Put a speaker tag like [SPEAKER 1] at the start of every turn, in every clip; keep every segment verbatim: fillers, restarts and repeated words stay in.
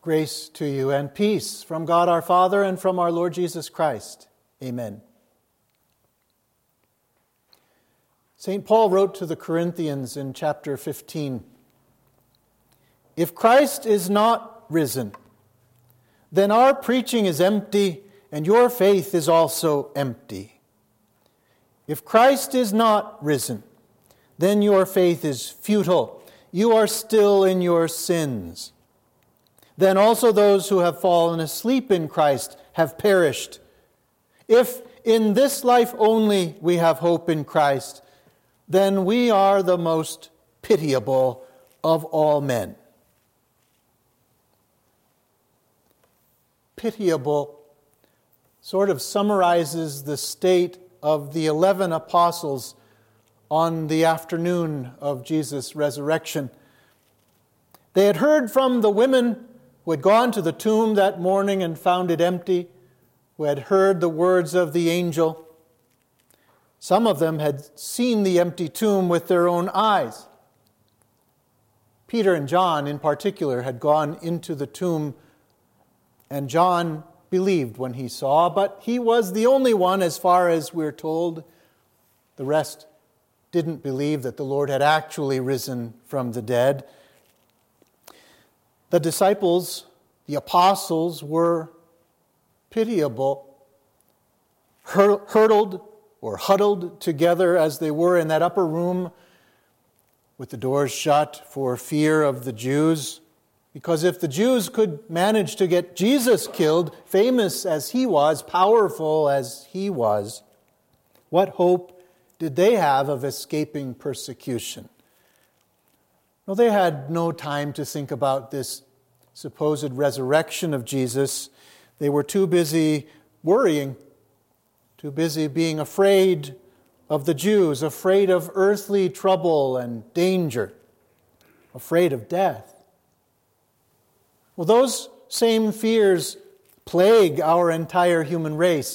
[SPEAKER 1] Grace to you and peace from God our Father and from our Lord Jesus Christ. Amen. Saint Paul wrote to the Corinthians in chapter fifteen, "If Christ is not risen, then our preaching is empty and your faith is also empty. If Christ is not risen, then your faith is futile. You are still in your sins. Then also those who have fallen asleep in Christ have perished. If in this life only we have hope in Christ, then we are the most pitiable of all men." Pitiable sort of summarizes the state of the eleven apostles on the afternoon of Jesus' resurrection. They had heard from the women who had gone to the tomb that morning and found it empty, who had heard the words of the angel. Some of them had seen the empty tomb with their own eyes. Peter and John, in particular, had gone into the tomb, and John believed when he saw, but he was the only one, as far as we're told. The rest didn't believe that the Lord had actually risen from the dead. The disciples, the apostles, were pitiable, hur- hurtled or huddled together as they were in that upper room with the doors shut for fear of the Jews. Because if the Jews could manage to get Jesus killed, famous as he was, powerful as he was, what hope did they have of escaping persecution? Well, they had no time to think about this supposed resurrection of Jesus. They were too busy worrying, too busy being afraid of the Jews, afraid of earthly trouble and danger, afraid of death. Well, those same fears plague our entire human race.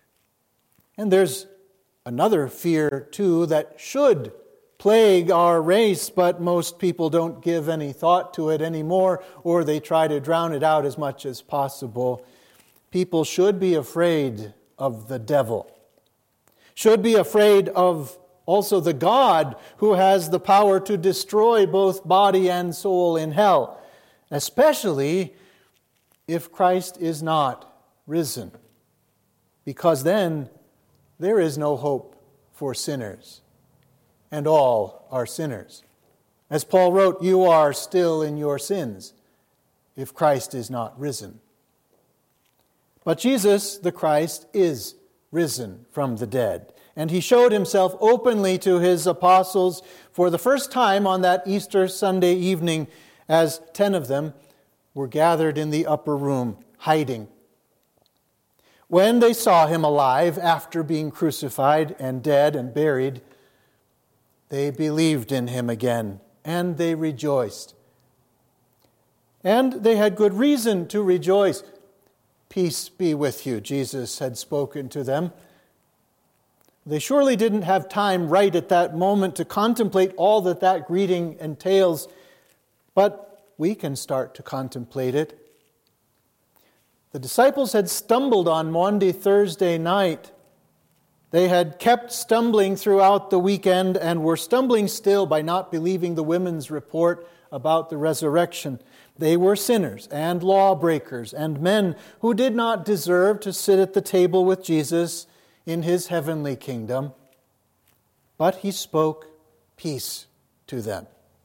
[SPEAKER 1] And there's another fear, too, that should plague our race, but most people don't give any thought to it anymore, or they try to drown it out as much as possible. People should be afraid of the devil, should be afraid of also the God who has the power to destroy both body and soul in hell, especially if Christ is not risen, because then there is no hope for sinners, and all are sinners. As Paul wrote, "You are still in your sins if Christ is not risen." But Jesus, the Christ, is risen from the dead, and he showed himself openly to his apostles for the first time on that Easter Sunday evening, as ten of them were gathered in the upper room, hiding. When they saw him alive after being crucified and dead and buried, they believed in him again, and they rejoiced. And they had good reason to rejoice. "Peace be with you," Jesus had spoken to them. They surely didn't have time right at that moment to contemplate all that that greeting entails, but we can start to contemplate it. The disciples had stumbled on Maundy Thursday night. They had kept stumbling throughout the weekend and were stumbling still by not believing the women's report about the resurrection. They were sinners and lawbreakers and men who did not deserve to sit at the table with Jesus in his heavenly kingdom. But he spoke peace to them.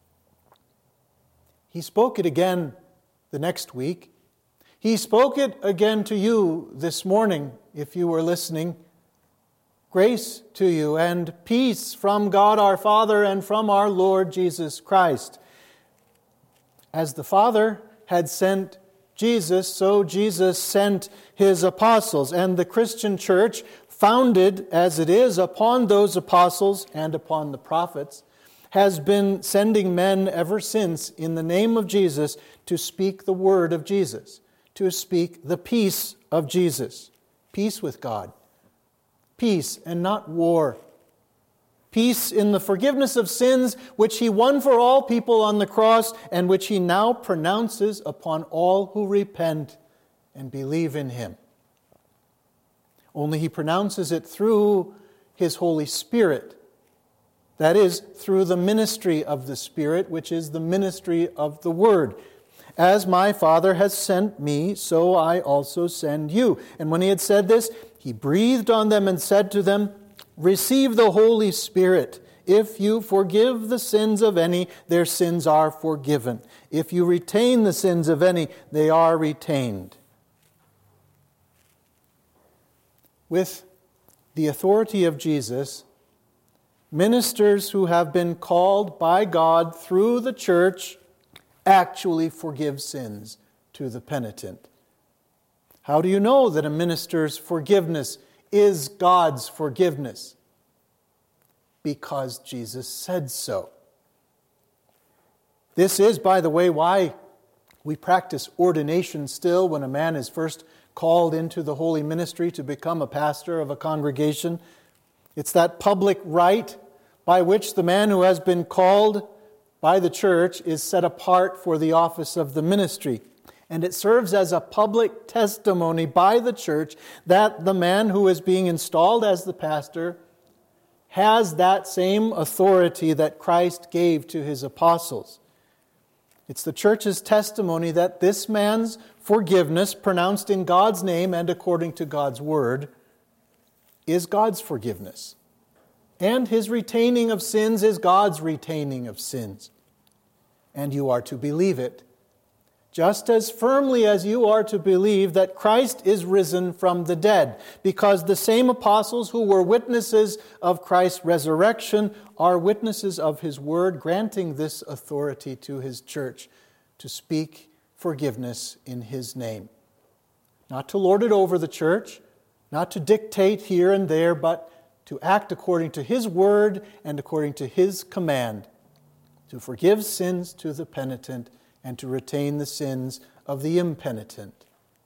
[SPEAKER 1] He spoke it again the next week. He spoke it again to you this morning, if you were listening. Grace to you and peace from God our Father and from our Lord Jesus Christ. As the Father had sent Jesus, so Jesus sent his apostles, and the Christian church, founded as it is upon those apostles and upon the prophets, has been sending men ever since in the name of Jesus to speak the word of Jesus, to speak the peace of Jesus. Peace with God. Peace and not war. peace in the forgiveness of sins, which he won for all people on the cross, and which he now pronounces upon all who repent and believe in him. Only he pronounces it through his Holy Spirit. That is, through the ministry of the Spirit, which is the ministry of the Word. As my Father has sent me, so I also send you. And when he had said this, he breathed on them and said to them, receive the Holy Spirit. If you forgive the sins of any, their sins are forgiven. If you retain the sins of any, they are retained. With the authority of Jesus, ministers who have been called by God through the church actually forgive sins to the penitent. How do you know that a minister's forgiveness is God's forgiveness? Because Jesus said so. This is, by the way, why we practice ordination still when a man is first called into the holy ministry to become a pastor of a congregation. It's that public rite by which the man who has been called by the church is set apart for the office of the ministry. And it serves as a public testimony by the church that the man who is being installed as the pastor has that same authority that Christ gave to his apostles. It's the church's testimony that this man's forgiveness, pronounced in God's name and according to God's word, is God's forgiveness. And his retaining of sins is God's retaining of sins. And you are to believe it, just as firmly as you are to believe that Christ is risen from the dead, because the same apostles who were witnesses of Christ's resurrection are witnesses of his word, granting this authority to his church to speak forgiveness in his name. Not to lord it over the church, not to dictate here and there, but to act according to his word and according to his command, to forgive sins to the penitent and to retain the sins of the impenitent.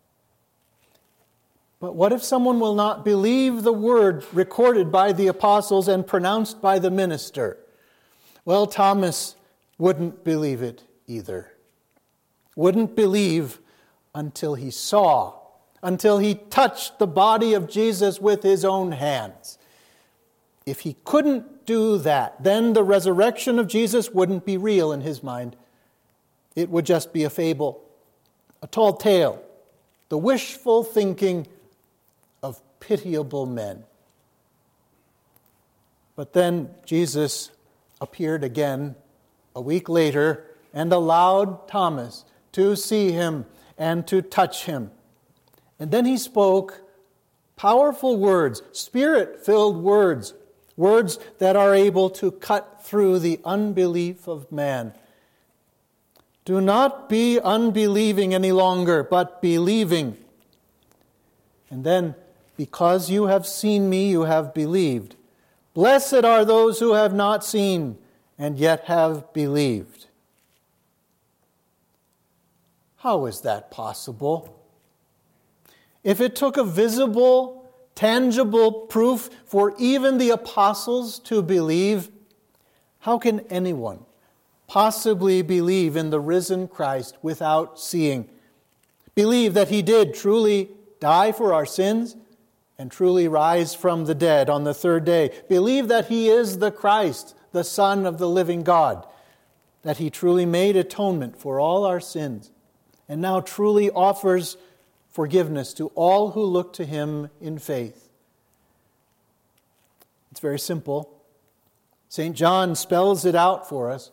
[SPEAKER 1] But what if someone will not believe the word recorded by the apostles and pronounced by the minister? Well, Thomas wouldn't believe it either. Wouldn't believe until he saw, until he touched the body of Jesus with his own hands. If he couldn't do that, then the resurrection of Jesus wouldn't be real in his mind. It would just be a fable, a tall tale, the wishful thinking of pitiable men. But then Jesus appeared again a week later and allowed Thomas to see him and to touch him. And then he spoke powerful words, spirit-filled words, words that are able to cut through the unbelief of man. Do not be unbelieving any longer, but believing. And then, because you have seen me, you have believed. Blessed are those who have not seen and yet have believed. How is that possible? If it took a visible, tangible proof for even the apostles to believe, how can anyone possibly believe in the risen Christ without seeing? Believe that he did truly die for our sins and truly rise from the dead on the third day. Believe that he is the Christ, the Son of the living God, that he truly made atonement for all our sins and now truly offers forgiveness to all who look to him in faith. It's very simple. Saint John spells it out for us.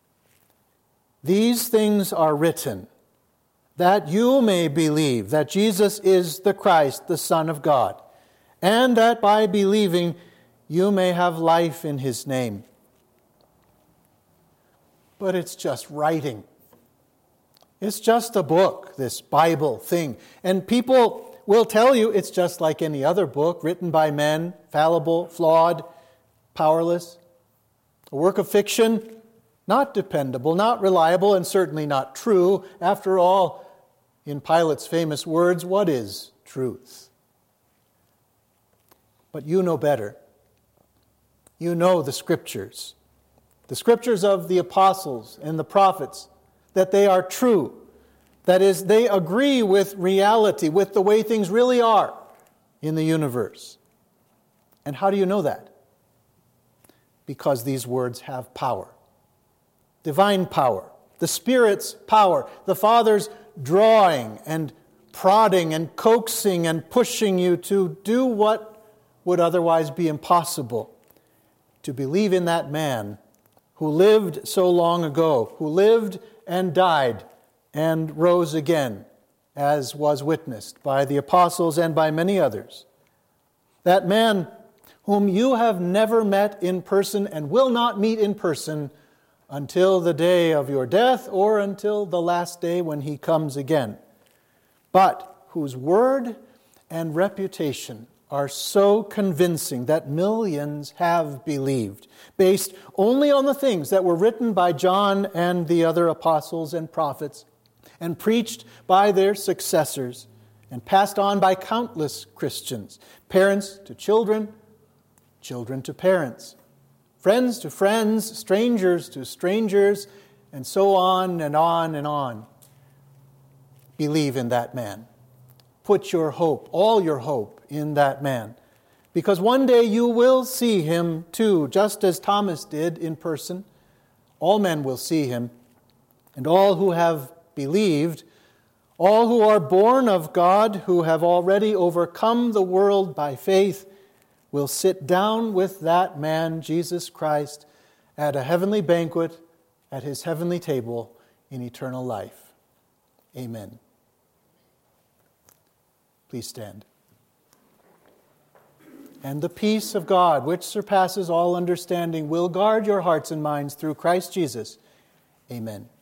[SPEAKER 1] These things are written that you may believe that Jesus is the Christ, the Son of God, and that by believing you may have life in his name. But it's just writing. It's just a book, this Bible thing. And people will tell you it's just like any other book written by men, fallible, flawed, powerless. A work of fiction, not dependable, not reliable, and certainly not true. After all, in Pilate's famous words, what is truth? But you know better. you know the Scriptures, the Scriptures of the apostles and the prophets, that they are true. That is, they agree with reality, with the way things really are in the universe. And how do you know that? Because these words have power. Divine power. The Spirit's power. The Father's drawing and prodding and coaxing and pushing you to do what would otherwise be impossible. To believe in that man who lived so long ago, who lived and died and rose again, as was witnessed by the apostles and by many others. That man whom you have never met in person and will not meet in person until the day of your death or until the last day when he comes again, but whose word and reputation are so convincing that millions have believed, based only on the things that were written by John and the other apostles and prophets, and preached by their successors, and passed on by countless Christians, parents to children, children to parents, friends to friends, strangers to strangers, and so on and on and on. Believe in that man. Put your hope, all your hope, in that man. Because one day you will see him too, just as Thomas did in person. All men will see him, and all who have believed, all who are born of God, who have already overcome the world by faith, will sit down with that man, Jesus Christ, at a heavenly banquet, at his heavenly table in eternal life. Amen. Please stand. And the peace of God, which surpasses all understanding, will guard your hearts and minds through Christ Jesus. Amen.